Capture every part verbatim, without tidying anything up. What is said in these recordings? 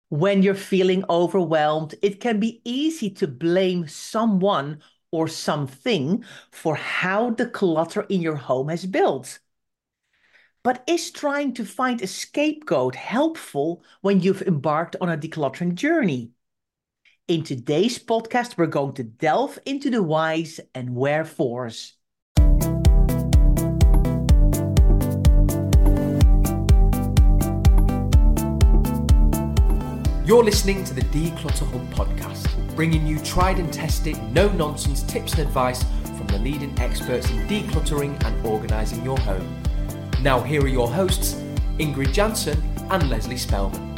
When you're feeling overwhelmed, it can be easy to blame someone or something for how the clutter in your home has built. But is trying to find a scapegoat helpful when you've embarked on a decluttering journey? In today's podcast, we're going to delve into the whys and wherefores. You're listening to the Declutter Hub podcast, bringing you tried and tested, no-nonsense tips and advice from the leading experts in decluttering and organising your home. Now here are your hosts, Ingrid Jansen and Leslie Spellman.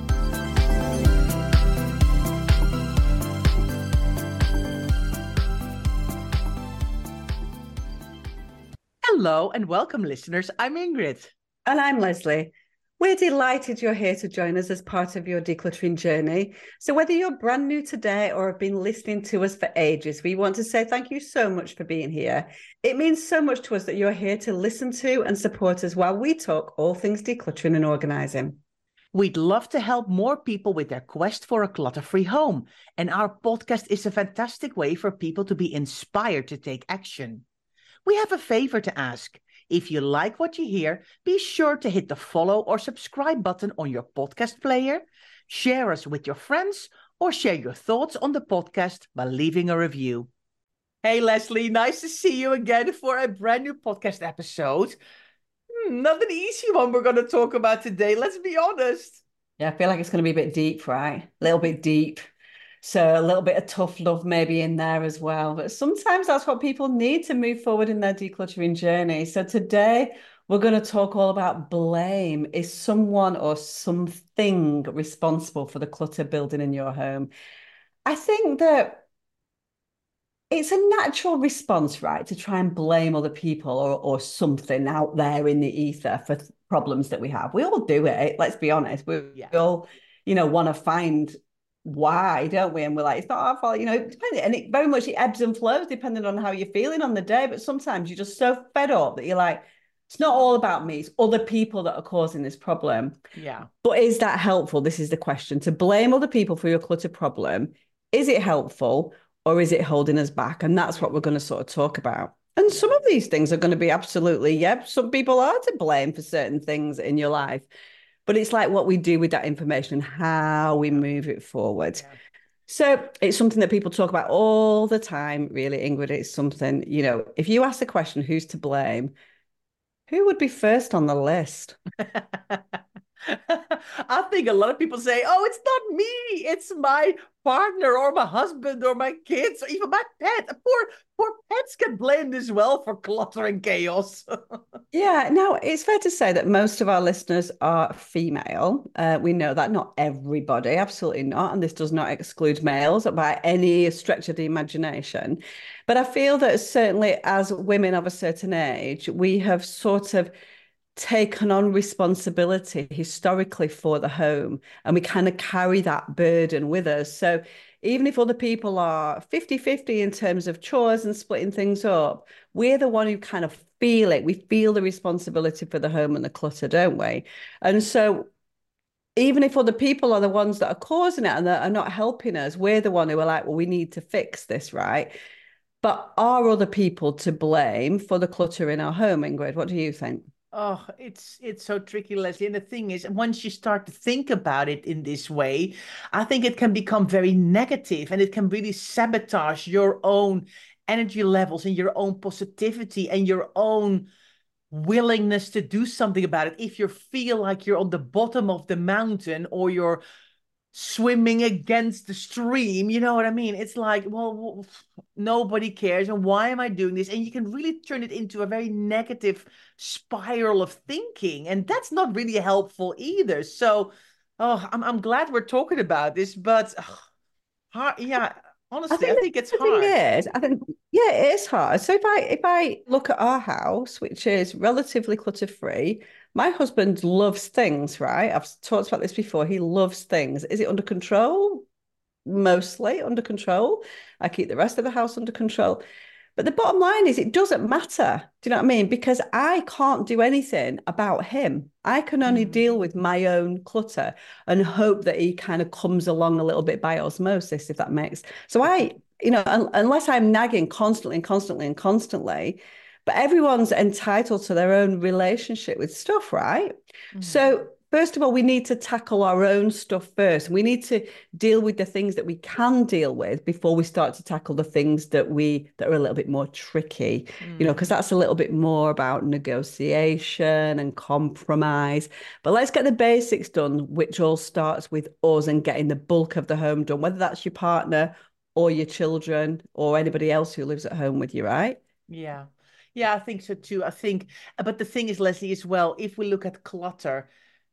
Hello and welcome, listeners. I'm Ingrid. And I'm Leslie. We're delighted you're here to join us as part of your decluttering journey. So whether you're brand new today or have been listening to us for ages, we want to say thank you so much for being here. It means so much to us that you're here to listen to and support us while we talk all things decluttering and organising. We'd love to help more people with their quest for a clutter-free home. And our podcast is a fantastic way for people to be inspired to take action. We have a favor to ask. If you like what you hear, be sure to hit the follow or subscribe button on your podcast player, share us with your friends, or share your thoughts on the podcast by leaving a review. Hey, Leslie, nice to see you again for a brand new podcast episode. Hmm, not an easy one we're going to talk about today, let's be honest. Yeah, I feel like it's going to be a bit deep, right? A little bit deep. So a little bit of tough love maybe in there as well. But sometimes that's what people need to move forward in their decluttering journey. So today we're going to talk all about blame. Is someone or something responsible for the clutter building in your home? I think that it's a natural response, right, to try and blame other people or, or something out there in the ether for problems that we have. We all do it. Let's be honest. We, yeah. we all, you know, want to find why, don't we? And we're like, it's not our fault, you know, and it very much it ebbs and flows depending on how you're feeling on the day. But sometimes you're just so fed up that you're like, it's not all about me, it's other people that are causing this problem. Yeah. But is that helpful? This is the question. To blame other people for your clutter problem, is it helpful or is it holding us back? And that's what we're going to sort of talk about. And some of these things are going to be absolutely, yeah, some people are to blame for certain things in your life. But it's like what we do with that information and how we move it forward. Yeah. So it's something that people talk about all the time, really, Ingrid. It's something, you know, if you ask the question, who's to blame, who would be first on the list? I think a lot of people say, oh, it's not me. It's my partner or my husband or my kids or even my pet. Poor, poor pets get blamed as well for clutter and chaos. Yeah, no, it's fair to say that most of our listeners are female. Uh, we know that not everybody, absolutely not. And this does not exclude males by any stretch of the imagination. But I feel that certainly as women of a certain age, we have sort of taken on responsibility historically for the home, and we kind of carry that burden with us. So even if other people are fifty-fifty in terms of chores and splitting things up, we're the one who kind of feel it. We feel the responsibility for the home and the clutter, don't we? And so even if other people are the ones that are causing it and that are not helping us, we're the one who are like, well, we need to fix this, right? But are other people to blame for the clutter in our home, Ingrid? What do you think? Oh, it's it's so tricky, Leslie. And the thing is, once you start to think about it in this way, I think it can become very negative and it can really sabotage your own energy levels and your own positivity and your own willingness to do something about it. If you feel like you're on the bottom of the mountain or you're swimming against the stream, you know what I mean? It's like, well, nobody cares. And why am I doing this? And you can really turn it into a very negative spiral of thinking. And that's not really helpful either. So, oh, I'm, I'm glad we're talking about this, but uh, hard, yeah, honestly, I think, I think it's the hard. Thing is, I think, yeah, it is hard. So if I, if I look at our house, which is relatively clutter-free, my husband loves things, right? I've talked about this before. He loves things. Is it under control? Mostly under control. I keep the rest of the house under control. But the bottom line is it doesn't matter. Do you know what I mean? Because I can't do anything about him. I can only Mm. deal with my own clutter and hope that he kind of comes along a little bit by osmosis, if that makes. So I, you know, un- unless I'm nagging constantly and constantly and constantly, but everyone's entitled to their own relationship with stuff, right? Mm. So first of all, we need to tackle our own stuff first. We need to deal with the things that we can deal with before we start to tackle the things that we that are a little bit more tricky, Mm. you know, because that's a little bit more about negotiation and compromise. But let's get the basics done, which all starts with us and getting the bulk of the home done, whether that's your partner or your children or anybody else who lives at home with you, right? Yeah. Yeah, I think so too. I think, but the thing is, Leslie, as well, if we look at clutter,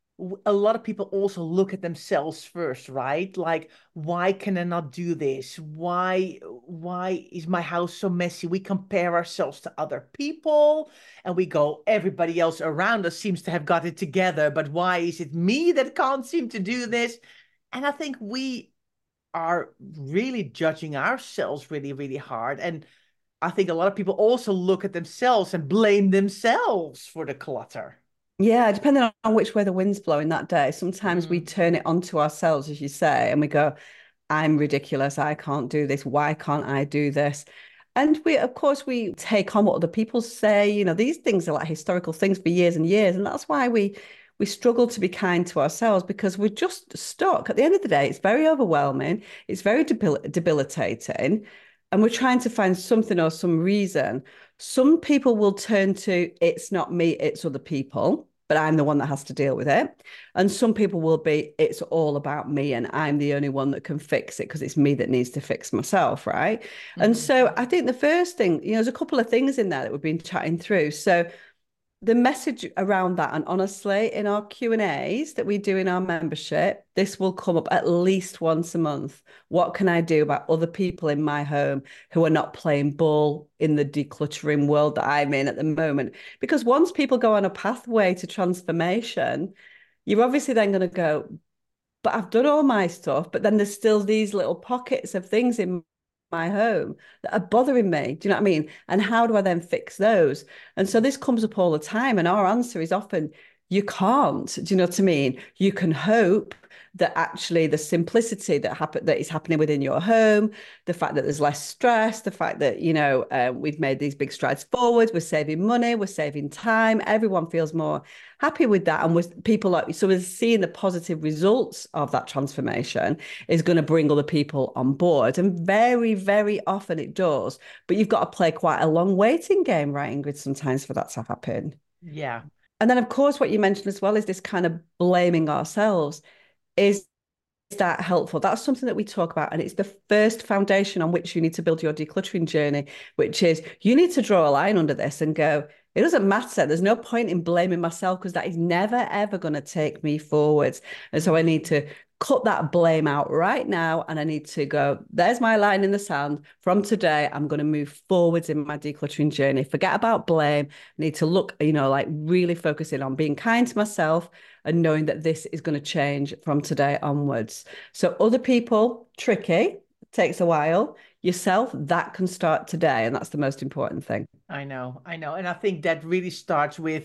a lot of people also look at themselves first, right? Like, why can I not do this? Why, why is my house so messy? We compare ourselves to other people and we go, everybody else around us seems to have got it together, but why is it me that can't seem to do this? And I think we are really judging ourselves really, really hard. And I think a lot of people also look at themselves and blame themselves for the clutter. Yeah, depending on which way the wind's blowing that day, sometimes we Mm. turn it onto ourselves, as you say, and we go, I'm ridiculous. I can't do this. Why can't I do this? And we, of course, we take on what other people say. You know, these things are like historical things for years and years. And that's why we we struggle to be kind to ourselves because we're just stuck. At the end of the day, it's very overwhelming. It's very debil debilitating. And we're trying to find something or some reason. Some people will turn to, it's not me, it's other people, but I'm the one that has to deal with it. And some people will be, it's all about me and I'm the only one that can fix it because it's me that needs to fix myself, right? And Mm. so I think the first thing, you know, there's a couple of things in there that we've been chatting through. So the message around that, and honestly, in our Q and A's that we do in our membership, this will come up at least once a month. What can I do about other people in my home who are not playing ball in the decluttering world that I'm in at the moment? Because once people go on a pathway to transformation, you're obviously then going to go, but I've done all my stuff, but then there's still these little pockets of things in my home that are bothering me. Do you know what I mean? And how do I then fix those? And so this comes up all the time. And our answer is often, you can't. Do you know what I mean? You can hope that actually the simplicity that happen that is happening within your home, the fact that there's less stress, the fact that, you know, uh, we've made these big strides forward, we're saving money, we're saving time, everyone feels more happy with that. And with people like, so we're seeing the positive results of that transformation is going to bring other people on board. And very, very often it does. But you've got to play quite a long waiting game, right, Ingrid, sometimes for that to happen. Yeah. And then, of course, what you mentioned as well is this kind of blaming ourselves. Is that helpful? That's something that we talk about. And it's the first foundation on which you need to build your decluttering journey, which is you need to draw a line under this and go, it doesn't matter. There's no point in blaming myself because that is never, ever going to take me forwards. And so I need to cut that blame out right now. And I need to go, there's my line in the sand. From today, I'm going to move forwards in my decluttering journey. Forget about blame. I need to look, you know, like really focusing on being kind to myself and knowing that this is going to change from today onwards. So other people, tricky, takes a while. Yourself, that can start today. And that's the most important thing. I know, I know. And I think that really starts with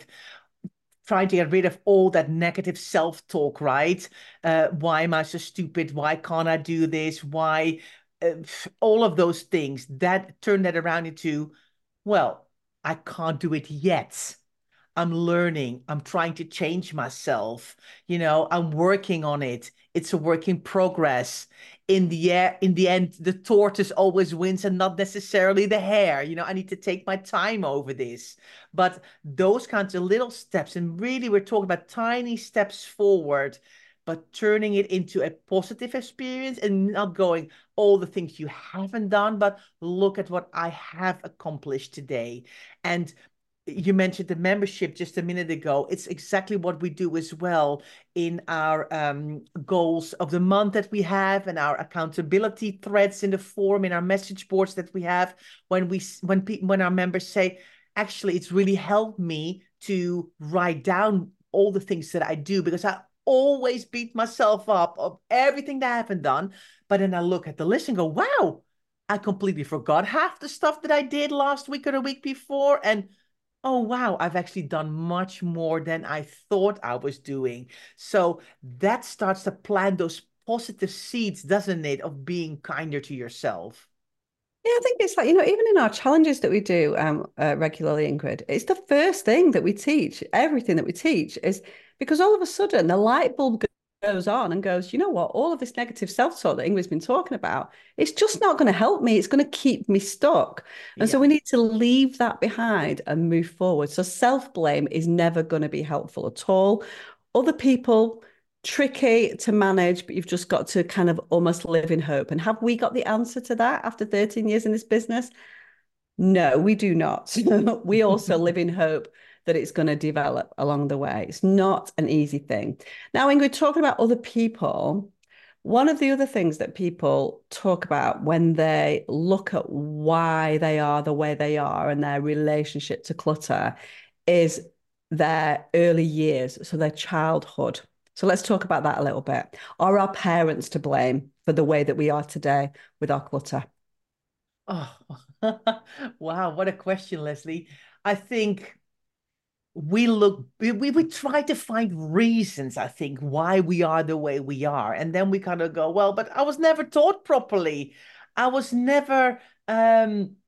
trying to get rid of all that negative self-talk, right? Uh, why am I so stupid? Why can't I do this? Why? Uh, all of those things that turn that around into, well, I can't do it yet. I'm learning. I'm trying to change myself. You know, I'm working on it. It's a work in progress. In the air, in the end, the tortoise always wins and not necessarily the hare. You know, I need to take my time over this. But those kinds of little steps, and really we're talking about tiny steps forward, but turning it into a positive experience and not going all the things you haven't done, but look at what I have accomplished today. And you mentioned the membership just a minute ago. It's exactly what we do as well in our um, goals of the month that we have and our accountability threads in the forum, in our message boards that we have. When we when people when our members say, actually, it's really helped me to write down all the things that I do because I always beat myself up of everything that I haven't done. But then I look at the list and go, wow, I completely forgot half the stuff that I did last week or the week before. And oh, wow, I've actually done much more than I thought I was doing. So that starts to plant those positive seeds, doesn't it, of being kinder to yourself? Yeah, I think it's like, you know, even in our challenges that we do um, uh, regularly, Ingrid, it's the first thing that we teach. Everything that we teach is because all of a sudden the light bulb goes on and goes, you know what, all of this negative self-talk that Ingrid's been talking about, it's just not going to help me. It's going to keep me stuck. And Yeah. so we need to leave that behind and move forward. So self-blame is never going to be helpful at all. Other people, tricky to manage, but you've just got to kind of almost live in hope. And have we got the answer to that after thirteen years in this business? No, we do not. We also live in hope that it's going to develop along the way. It's not an easy thing. Now, Ingrid, talking about other people, one of the other things that people talk about when they look at why they are the way they are and their relationship to clutter is their early years, so their childhood. So let's talk about that a little bit. Are our parents to blame for the way that we are today with our clutter? Oh, wow, what a question, Leslie. I think we look, we, we, we try to find reasons, I think, why we are the way we are. And then we kind of go, well, but I was never taught properly. I was never, um,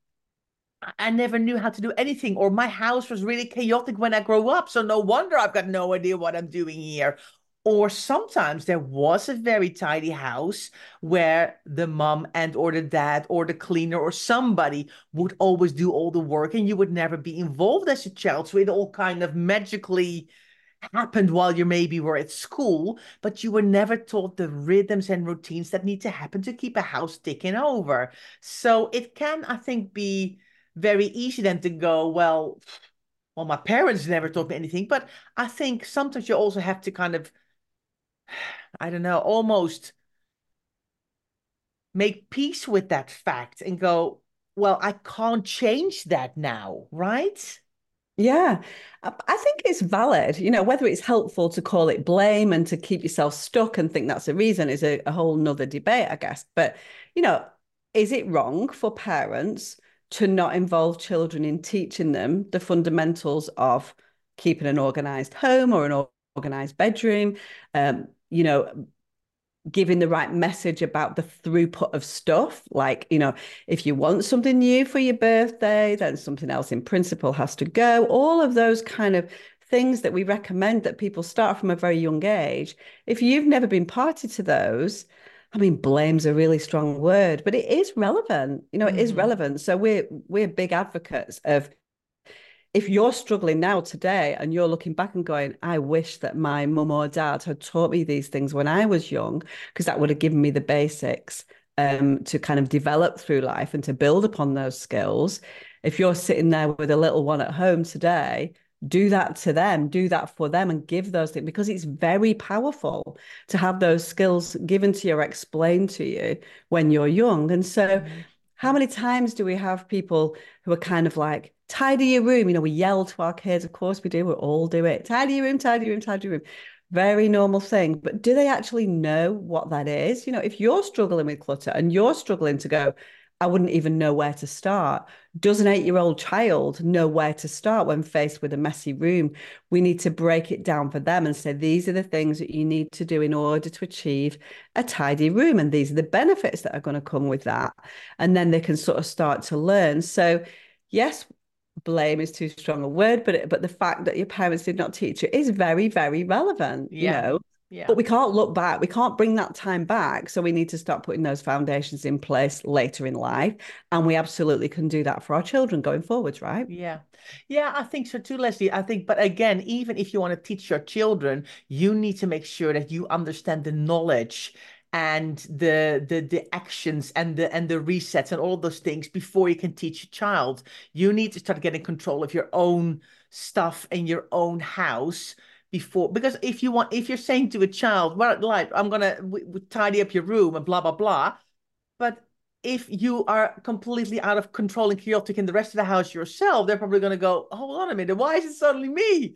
I never knew how to do anything, or my house was really chaotic when I grew up. So no wonder I've got no idea what I'm doing here. Or sometimes there was a very tidy house where the mom and or the dad or the cleaner or somebody would always do all the work and you would never be involved as a child. So it all kind of magically happened while you maybe were at school, but you were never taught the rhythms and routines that need to happen to keep a house ticking over. So it can, I think, be very easy then to go, well, well, my parents never taught me anything, but I think sometimes you also have to kind of, I don't know, almost make peace with that fact and go, well, I can't change that now, right? Yeah, I I think it's valid. You know, whether it's helpful to call it blame and to keep yourself stuck and think that's a reason is a, a whole nother debate, I guess. But, you know, is it wrong for parents to not involve children in teaching them the fundamentals of keeping an organized home or an organized bedroom? Um, you know, giving the right message about the throughput of stuff. Like, you know, if you want something new for your birthday, then something else in principle has to go. All of those kind of things that we recommend that people start from a very young age. If you've never been party to those, I mean, blame's a really strong word, but it is relevant. You know, it is Mm-hmm. relevant. So we're we're big advocates of if you're struggling now today and you're looking back and going, I wish that my mum or dad had taught me these things when I was young, because that would have given me the basics um, to kind of develop through life and to build upon those skills. If you're sitting there with a little one at home today, do that to them, do that for them and give those things because it's very powerful to have those skills given to you or explained to you when you're young. And so Mm-hmm. how many times do we have people who are kind of like, tidy your room? You know, we yell to our kids, of course we do, we all do it. Tidy your room, tidy your room, tidy your room. Very normal thing. But do they actually know what that is? You know, if you're struggling with clutter and you're struggling to go, I wouldn't even know where to start. Does an eight year old child know where to start when faced with a messy room? We need to break it down for them and say, these are the things that you need to do in order to achieve a tidy room. And these are the benefits that are going to come with that. And then they can sort of start to learn. So, yes, blame is too strong a word, but but the fact that your parents did not teach you is very, very relevant, you Yeah. know. But Yeah. we can't look back. We can't bring that time back. So we need to start putting those foundations in place later in life. And we absolutely can do that for our children going forwards, right? Yeah. Yeah, I think so too, Leslie. I think, but again, even if you want to teach your children, you need to make sure that you understand the knowledge and the the the actions and the and the resets and all those things before you can teach a child. You need to start getting control of your own stuff in your own house before, because if you want, if you're saying to a child, well, like, I'm gonna w w tidy up your room and blah blah blah, but if you are completely out of control and chaotic in the rest of the house yourself, they're probably going to go, hold on a minute, why is it suddenly me?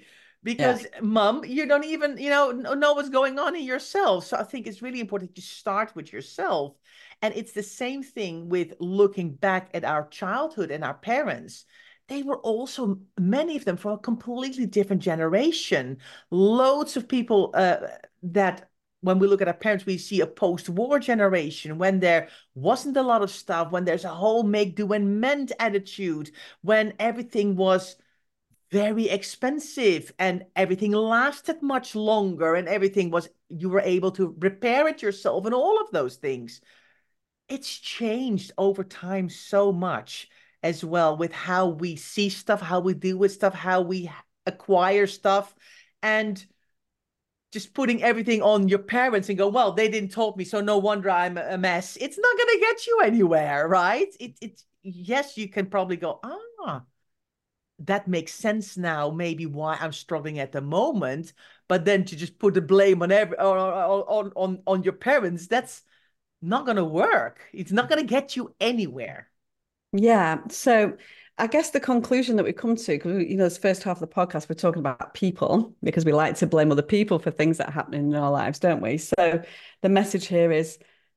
Yeah. because mom, you don't even, you know, know what's going on in yourself. So I think it's really important to start with yourself. And it's the same thing with looking back at our childhood and our parents. They were also, many of them, from a completely different generation. Loads of people uh, that, when we look at our parents, we see a post-war generation when there wasn't a lot of stuff, when there's a whole make do and mend attitude, when everything was very expensive and everything lasted much longer and everything was, you were able to repair it yourself and all of those things. It's changed over time so much as well, with how we see stuff, how we deal with stuff, how we acquire stuff, and just putting everything on your parents and go, well, they didn't taught me, so no wonder I'm a mess. It's not going to get you anywhere, right? It, it, yes, you can probably go, ah, that makes sense now, maybe why I'm struggling at the moment. But then to just put the blame on every on on on, on your parents, that's not going to work. It's not going to get you anywhere. Yeah. So I guess the conclusion that we come to, because, you know, this first half of the podcast, we're talking about people because we like to blame other people for things that happen in our lives, don't we? So the message here is,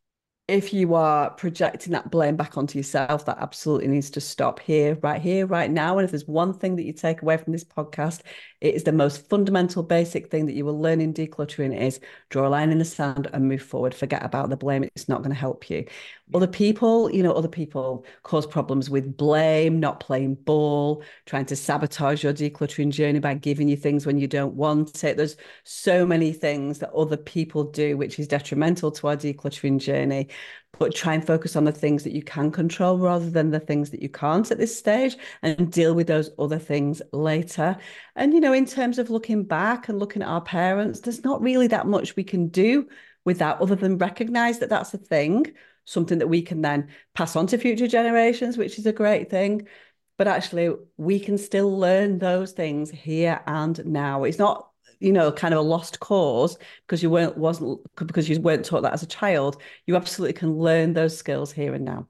if you are projecting that blame back onto yourself, that absolutely needs to stop here, right here, right now. And if there's one thing that you take away from this podcast, it is the most fundamental, basic thing that you will learn in decluttering is draw a line in the sand and move forward. Forget about the blame. It's not going to help you. Yeah. Other people, you know, other people cause problems with blame, not playing ball, trying to sabotage your decluttering journey by giving you things when you don't want it. There's so many things that other people do, which is detrimental to our decluttering journey. But try and focus on the things that you can control rather than the things that you can't at this stage, and deal with those other things later. And, you know, in terms of looking back and looking at our parents, there's not really that much we can do with that other than recognize that that's a thing, something that we can then pass on to future generations, which is a great thing. But actually, we can still learn those things here and now. It's not, you know, kind of a lost cause because you weren't wasn't because you weren't taught that as a child. You absolutely can learn those skills here and now.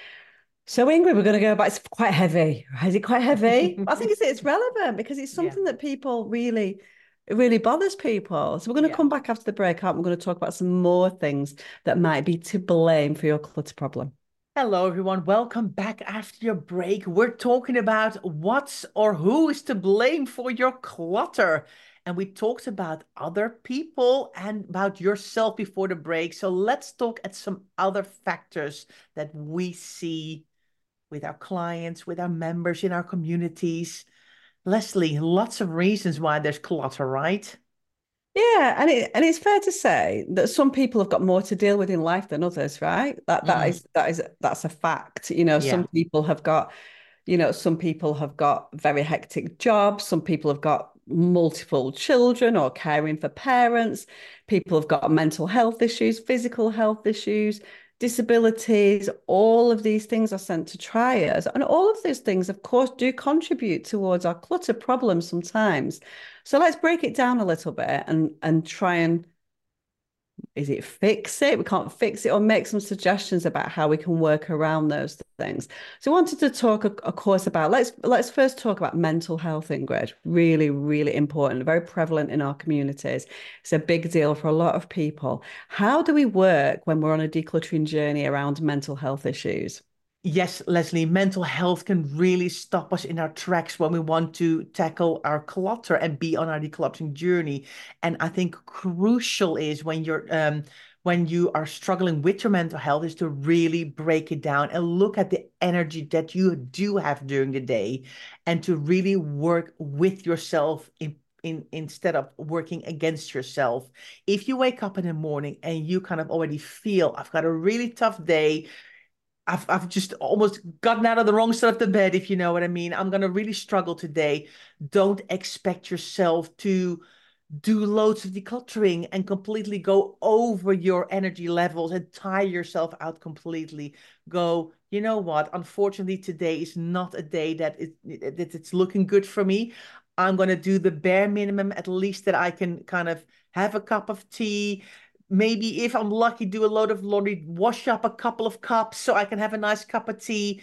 So, Ingrid, we're going to go back. It's quite heavy. Is it quite heavy? I think it's it's relevant because it's something yeah. that people really, it really bothers people. So we're going to yeah. come back after the break out. We're going to talk about some more things that might be to blame for your clutter problem. Hello, everyone. Welcome back after your break. We're talking about what's or who is to blame for your clutter. And we talked about other people and about yourself before the break. So let's talk at some other factors that we see with our clients, with our members in our communities. Leslie, lots of reasons why there's clutter, right? Yeah, and it and it's fair to say that some people have got more to deal with in life than others, right? That that mm. is that is that's a fact. You know, yeah. some people have got, you know, some people have got very hectic jobs. Some people have got multiple children or caring for parents. People have got mental health issues, physical health issues, disabilities. All of these things are sent to triers. And all of those things, of course, do contribute towards our clutter problems sometimes. So let's break it down a little bit and, and try and, is it fix it? We can't fix it, or make some suggestions about how we can work around those things. So I wanted to talk, of course, about, let's let's first talk about mental health, Ingrid. Really, really important, very prevalent in our communities. It's a big deal for a lot of people. How do we work when we're on a decluttering journey around mental health issues? Yes, Leslie, mental health can really stop us in our tracks when we want to tackle our clutter and be on our decluttering journey. And I think crucial is when you're um, when you are struggling with your mental health is to really break it down and look at the energy that you do have during the day, and to really work with yourself in In, instead of working against yourself. If you wake up in the morning and you kind of already feel, I've got a really tough day, I've I've just almost gotten out of the wrong side of the bed, if you know what I mean. I'm going to really struggle today. Don't expect yourself to do loads of decluttering and completely go over your energy levels and tire yourself out completely. Go, you know what? Unfortunately, today is not a day that, it, that it's looking good for me. I'm going to do the bare minimum, at least that I can kind of have a cup of tea. Maybe if I'm lucky, do a load of laundry, wash up a couple of cups so I can have a nice cup of tea.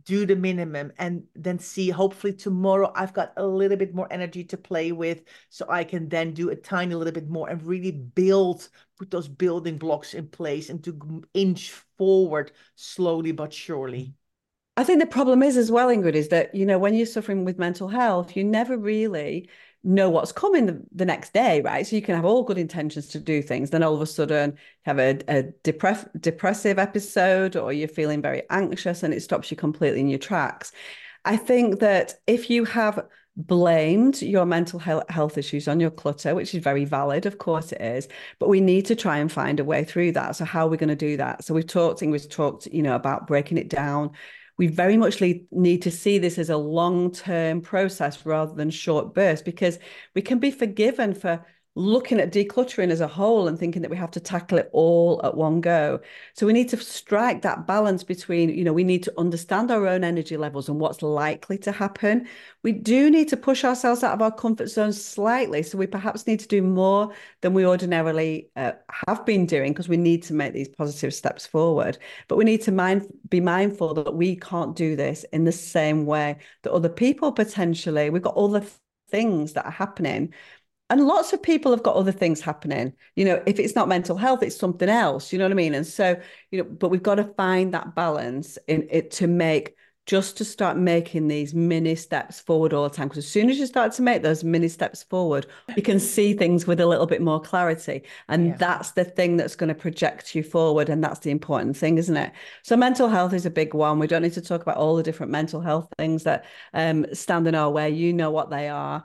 do the minimum, and then see, hopefully tomorrow I've got a little bit more energy to play with, so I can then do a tiny little bit more and really build, put those building blocks in place and to inch forward slowly but surely. I think the problem is as well, Ingrid, is that, you know, when you're suffering with mental health, you never really know what's coming the, the next day, right? So you can have all good intentions to do things, then all of a sudden have a, a depress- depressive episode, or you're feeling very anxious and it stops you completely in your tracks. I think that if you have blamed your mental health issues on your clutter, which is very valid, of course it is, but we need to try and find a way through that. So how are we going to do that? So we've talked, Ingrid's talked, you know, about breaking it down. We very much need to see this as a long-term process rather than short bursts, because we can be forgiven for looking at decluttering as a whole and thinking that we have to tackle it all at one go. So we need to strike that balance between, you know, we need to understand our own energy levels and what's likely to happen. We do need to push ourselves out of our comfort zone slightly. So we perhaps need to do more than we ordinarily uh, have been doing, because we need to make these positive steps forward. But we need to mind, be mindful that we can't do this in the same way that other people potentially, we've got other things that are happening. And lots of people have got other things happening. You know, if it's not mental health, it's something else. You know what I mean? And so, you know, but we've got to find that balance in it to make, just to start making these mini steps forward all the time. Because as soon as you start to make those mini steps forward, you can see things with a little bit more clarity. And yeah. that's the thing that's going to project you forward. And that's the important thing, isn't it? So mental health is a big one. We don't need to talk about all the different mental health things that um, stand in our way. You know what they are.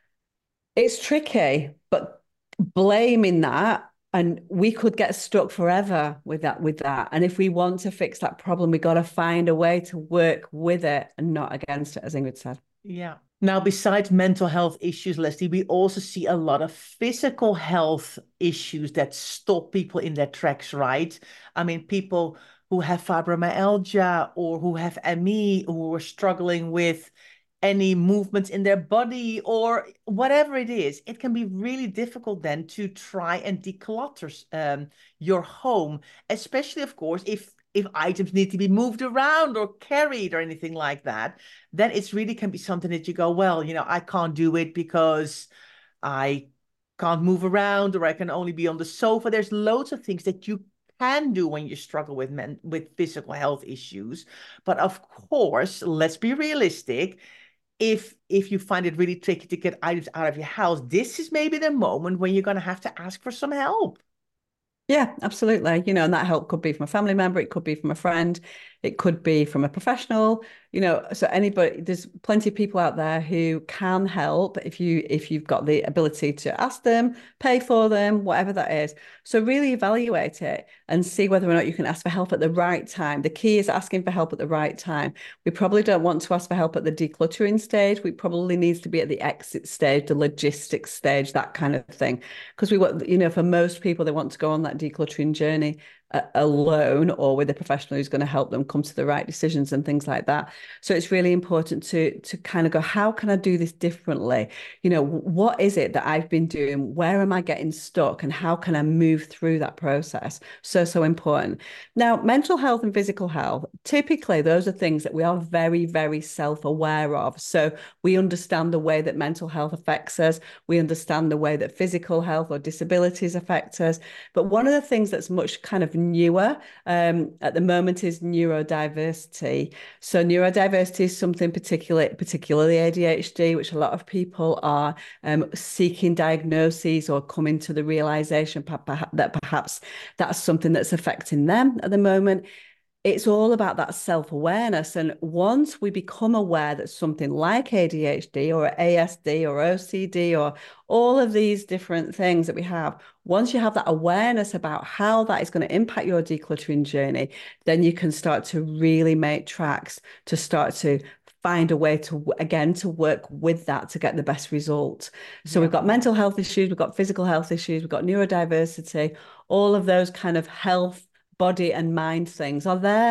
It's tricky, but blaming that, and we could get stuck forever with that, with that. And if we want to fix that problem, we got to find a way to work with it and not against it, as Ingrid said. Yeah. Now, besides mental health issues, Leslie, we also see a lot of physical health issues that stop people in their tracks, right? I mean, people who have fibromyalgia or who have M E, who are struggling with any movements in their body or whatever it is, it can be really difficult then to try and declutter um, your home, especially, of course, if if items need to be moved around or carried or anything like that. Then it's really can be something that you go, well, you know, I can't do it because I can't move around, or I can only be on the sofa. There's loads of things that you can do when you struggle with men with physical health issues. But of course, let's be realistic. If if you find it really tricky to get items out of your house, this is maybe the moment when you're going to have to ask for some help. Yeah, absolutely. You know, and that help could be from a family member, it could be from a friend, it could be from a professional, you know, so anybody, there's plenty of people out there who can help if you if you've got the ability to ask them, pay for them, whatever that is. So really evaluate it and see whether or not you can ask for help at the right time. The key is asking for help at the right time. We probably don't want to ask for help at the decluttering stage. We probably needs to be at the exit stage, the logistics stage, that kind of thing. Because we want, you know, for most people, they want to go on that decluttering journey uh, alone or with a professional who's going to help them come to the right decisions and things like that. So it's really important to to kind of go, how can I do this differently? You know, what is it that I've been doing? Where am I getting stuck? And how can I move through that process? So, so important. Now, mental health and physical health, typically those are things that we are very, very self-aware of. So we understand the way that mental health affects us. We understand the way that physical health or disabilities affect us. But one of the things that's much kind of newer um, at the moment is neurodiversity. So neurodiversity is something particular, particularly A D H D, which a lot of people are um, seeking diagnoses or coming to the realization that perhaps that's something that's affecting them at the moment. It's all about that self-awareness. And once we become aware that something like A D H D or A S D or O C D or all of these different things that we have, once you have that awareness about how that is going to impact your decluttering journey, then you can start to really make tracks to start to find a way to, again, to work with that to get the best result. So yeah. We've got mental health issues, we've got physical health issues, we've got neurodiversity, all of those kind of health, body and mind things are there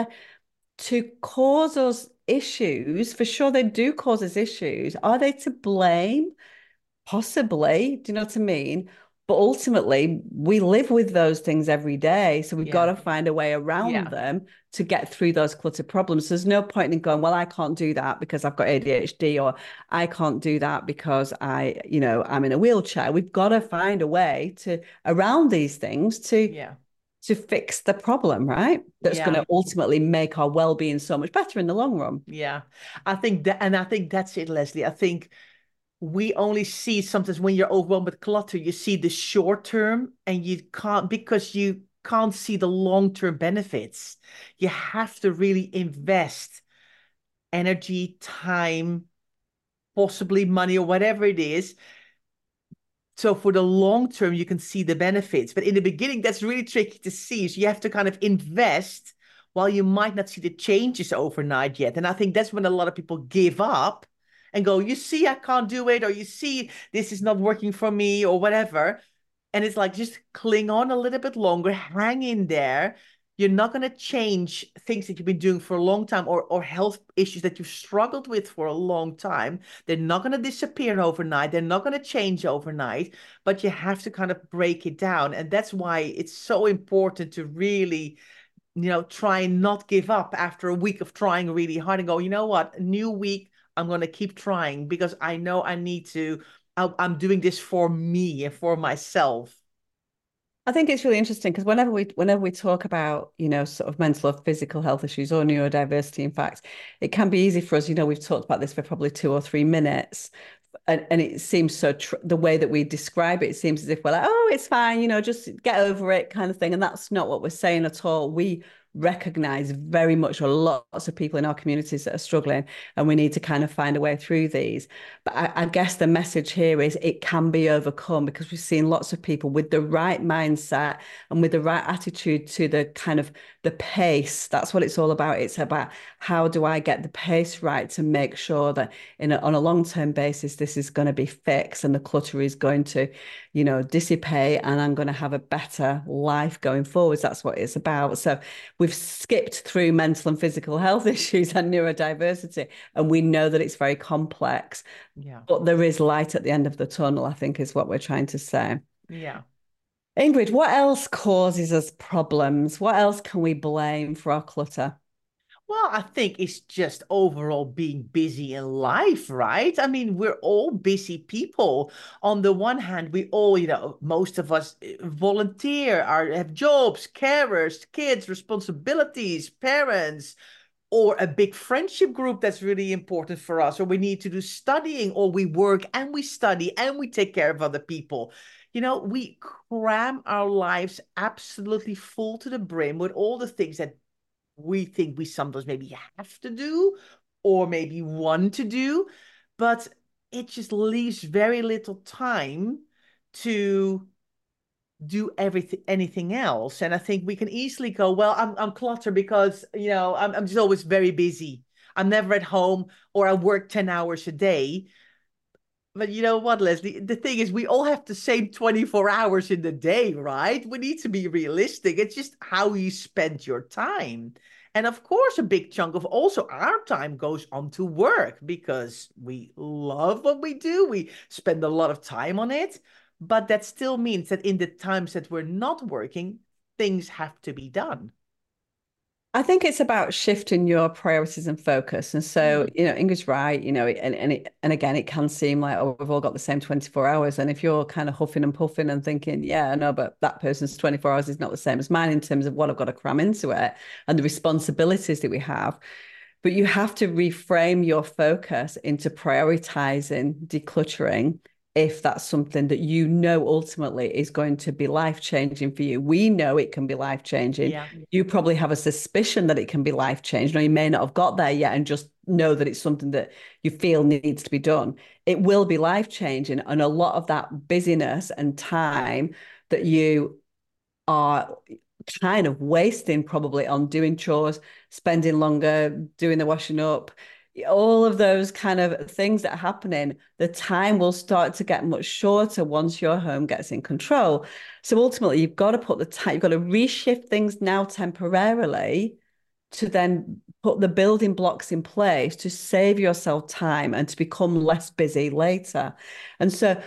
to cause us issues. For sure, they do cause us issues. Are they to blame? Possibly. Do you know what I mean? But ultimately, we live with those things every day. So we've got Yeah. to find a way around Yeah. them to get through those clutter problems. There's no point in going, well, I can't do that because I've got A D H D, or I can't do that because I, you know, I'm in a wheelchair. We've got to find a way to around these things to Yeah. to fix the problem, right? That's going Yeah. to ultimately make our well-being so much better in the long run. Yeah. I think that, and I think that's it, Leslie. I think we only see sometimes when you're overwhelmed with clutter, you see the short term and you can't, because you can't see the long term benefits. You have to really invest energy, time, possibly money, or whatever it is. So for the long term, you can see the benefits. But in the beginning, that's really tricky to see. So you have to kind of invest while you might not see the changes overnight yet. And I think that's when a lot of people give up and go, you see, I can't do it, or you see, this is not working for me, or whatever. And it's like, just cling on a little bit longer, hang in there. You're not going to change things that you've been doing for a long time, or, or health issues that you've struggled with for a long time. They're not going to disappear overnight. They're not going to change overnight, but you have to kind of break it down. And that's why it's so important to really, you know, try and not give up after a week of trying really hard and go, you know what, new week, I'm going to keep trying because I know I need to, I- I'm doing this for me and for myself. I think it's really interesting because whenever we whenever we talk about, you know, sort of mental or physical health issues or neurodiversity, in fact, it can be easy for us, you know, we've talked about this for probably two or three minutes. And, and it seems so tr- the way that we describe it, it seems as if we're like, oh, it's fine, you know, just get over it kind of thing. And that's not what we're saying at all. We recognize very much a lots of people in our communities that are struggling, and we need to kind of find a way through these. But I, I guess the message here is it can be overcome, because we've seen lots of people with the right mindset and with the right attitude to the kind of the pace. That's what it's all about. It's about, how do I get the pace right to make sure that in a, on a long-term basis, this is going to be fixed and the clutter is going to, you know, dissipate, and I'm going to have a better life going forwards. That's what it's about. So we've skipped through mental and physical health issues and neurodiversity, and we know that it's very complex. Yeah. But there is light at the end of the tunnel, I think, is what we're trying to say. Yeah. Ingrid, what else causes us problems? What else can we blame for our clutter? Well, I think it's just overall being busy in life, right? I mean, we're all busy people. On the one hand, we all, you know, most of us eh, volunteer, are have jobs, carers, kids, responsibilities, parents, or a big friendship group that's really important for us, or we need to do studying, or we work and we study and we take care of other people. You know, we cram our lives absolutely full to the brim with all the things that we think we sometimes maybe have to do or maybe want to do, but it just leaves very little time to do everything anything else. And I think we can easily go, well, I'm I'm cluttered because, you know, I'm I'm just always very busy. I'm never at home, or I work ten hours a day. But you know what, Leslie? The thing is, we all have the same twenty-four hours in the day, right? We need to be realistic. It's just how you spend your time. And of course, a big chunk of also our time goes on to work because we love what we do. We spend a lot of time on it. But that still means that in the times that we're not working, things have to be done. I think it's about shifting your priorities and focus. And so, Mm. you know, Ingrid's right, you know, and and, it, and again, it can seem like, oh, we've all got the same twenty-four hours. And if you're kind of huffing and puffing and thinking, yeah, no, but that person's twenty-four hours is not the same as mine in terms of what I've got to cram into it and the responsibilities that we have. But you have to reframe your focus into prioritizing decluttering if that's something that you know ultimately is going to be life changing for you. We know it can be life changing. Yeah. You probably have a suspicion that it can be life changing, or you may not have got there yet and just know that it's something that you feel needs to be done. It will be life changing. And a lot of that busyness and time that you are kind of wasting probably on doing chores, spending longer, doing the washing up, all of those kind of things that are happening, the time will start to get much shorter once your home gets in control. So ultimately, you've got to put the time, you've got to reshift things now temporarily to then put the building blocks in place to save yourself time and to become less busy later. And so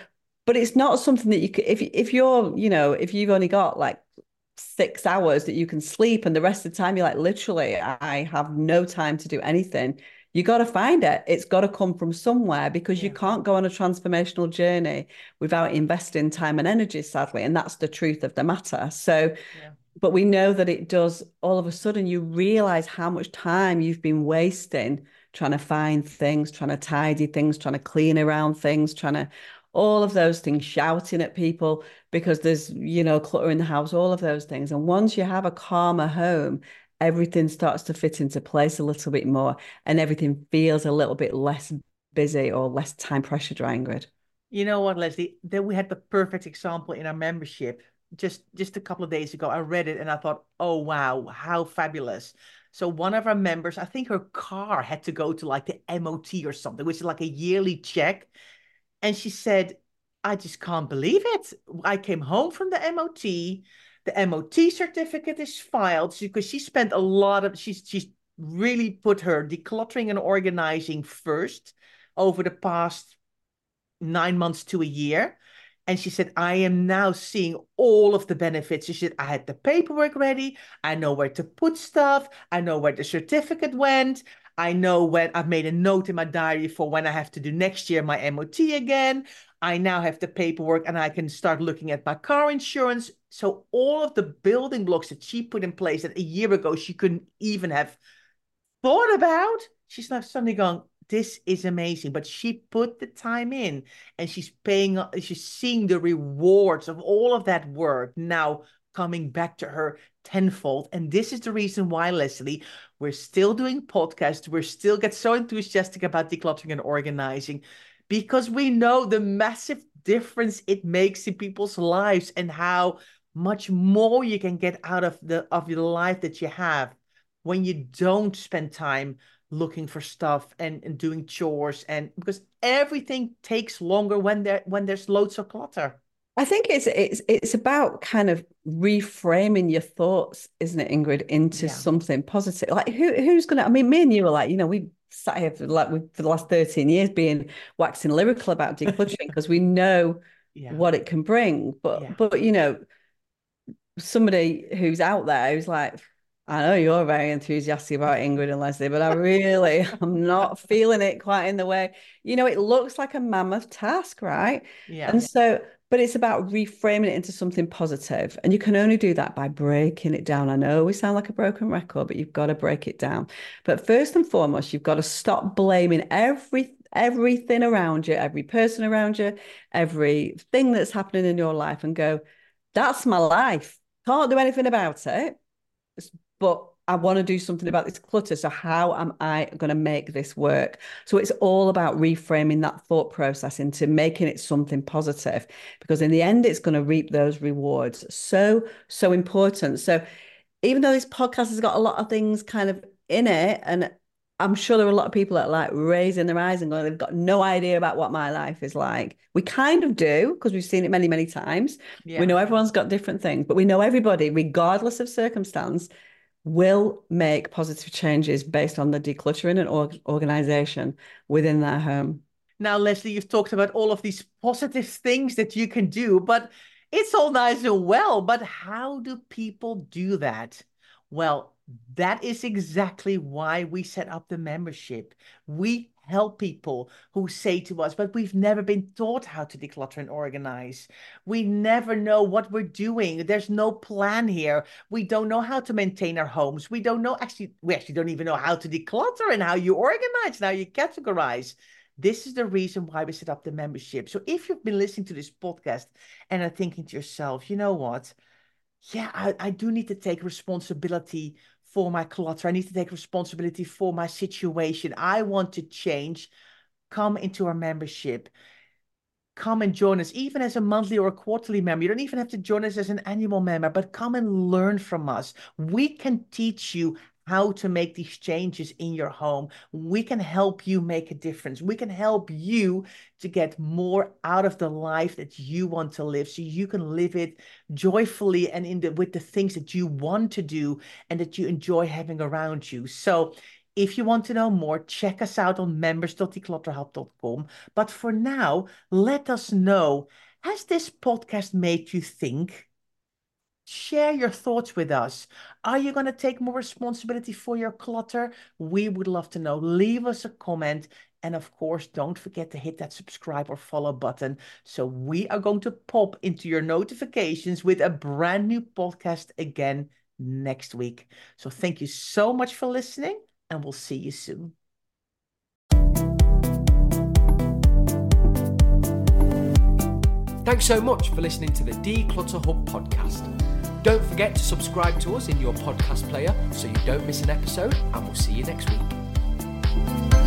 but it's not something that you could, if, if you're, you know, if you've only got like six hours that you can sleep and the rest of the time you're like, literally, I have no time to do anything. You got to find it. It's got to come from somewhere because you Yeah. can't go on a transformational journey without investing time and energy, sadly. And that's the truth of the matter. So, Yeah. but we know that it does, all of a sudden you realize how much time you've been wasting trying to find things, trying to tidy things, trying to clean around things, trying to all of those things, shouting at people because there's, you know, clutter in the house, all of those things. And once you have a calmer home, everything starts to fit into place a little bit more and everything feels a little bit less busy or less time pressured, Ingrid. You know what, Leslie? Then we had the perfect example in our membership. Just just a couple of days ago, I read it and I thought, oh wow, how fabulous. So one of our members, I think her car had to go to like the M O T or something, which is like a yearly check. And she said, I just can't believe it. I came home from the M O T. The M O T certificate is filed because she spent a lot of, she's, she's really put her decluttering and organizing first over the past nine months to a year. And she said, I am now seeing all of the benefits. She said, I had the paperwork ready. I know where to put stuff. I know where the certificate went. I know when I've made a note in my diary for when I have to do next year my M O T again. I now have the paperwork and I can start looking at my car insurance. So all of the building blocks that she put in place that a year ago she couldn't even have thought about, she's now suddenly going, this is amazing. But she put the time in and she's paying, she's seeing the rewards of all of that work now coming back to her tenfold. And this is the reason why, Leslie, we're still doing podcasts. We're still get so enthusiastic about decluttering and organizing because we know the massive difference it makes in people's lives and how much more you can get out of the of your life that you have when you don't spend time looking for stuff and, and doing chores, and because everything takes longer when there when there's loads of clutter. I think it's it's it's about kind of reframing your thoughts, isn't it, Ingrid, into Yeah. something positive. Like who who's gonna? I mean, me and you were like, you know, we sat here for like for the last thirteen years being waxing lyrical about decluttering because we know Yeah. what it can bring. But Yeah. but you know, somebody who's out there who's like, I know you're very enthusiastic about Ingrid and Leslie, but I really am not feeling it quite in the way, you know, it looks like a mammoth task, right? Yeah. And so, but it's about reframing it into something positive. And you can only do that by breaking it down. I know we sound like a broken record, but you've got to break it down. But first and foremost, you've got to stop blaming every everything around you, every person around you, everything that's happening in your life and go, that's my life. Can't do anything about it, but I want to do something about this clutter. So how am I going to make this work? So it's all about reframing that thought process into making it something positive, because in the end, it's going to reap those rewards. So, so important. So even though this podcast has got a lot of things kind of in it, and I'm sure there are a lot of people that are like raising their eyes and going, they've got no idea about what my life is like. We kind of do, because we've seen it many, many times. Yeah. We know everyone's got different things, but we know everybody, regardless of circumstance, will make positive changes based on the decluttering and or organization within their home. Now, Leslie, you've talked about all of these positive things that you can do, but it's all nice and well. But how do people do that? Well, that is exactly why we set up the membership. We help people who say to us, but we've never been taught how to declutter and organize. We never know what we're doing. There's no plan here. We don't know how to maintain our homes. We don't know, actually, we actually don't even know how to declutter and how you organize and how you categorize. This is the reason why we set up the membership. So if you've been listening to this podcast and are thinking to yourself, you know what? Yeah, I, I do need to take responsibility for my clutter. I need to take responsibility for my situation. I want to change. Come into our membership. Come and join us, even as a monthly or a quarterly member. You don't even have to join us as an annual member, but come and learn from us. We can teach you how to make these changes in your home. We can help you make a difference. We can help you to get more out of the life that you want to live, so you can live it joyfully and in the with the things that you want to do and that you enjoy having around you. So if you want to know more, check us out on members dot declutter hub dot com. But for now, let us know, Has this podcast made you think? Share your thoughts with us. Are you going to take more responsibility for your clutter? We would love to know. Leave us a comment. And of course, don't forget to hit that subscribe or follow button. So we are going to pop into your notifications with a brand new podcast again next week. So thank you so much for listening, and we'll see you soon. Thanks so much for listening to the Declutter Hub podcast. Don't forget to subscribe to us in your podcast player so you don't miss an episode, and we'll see you next week.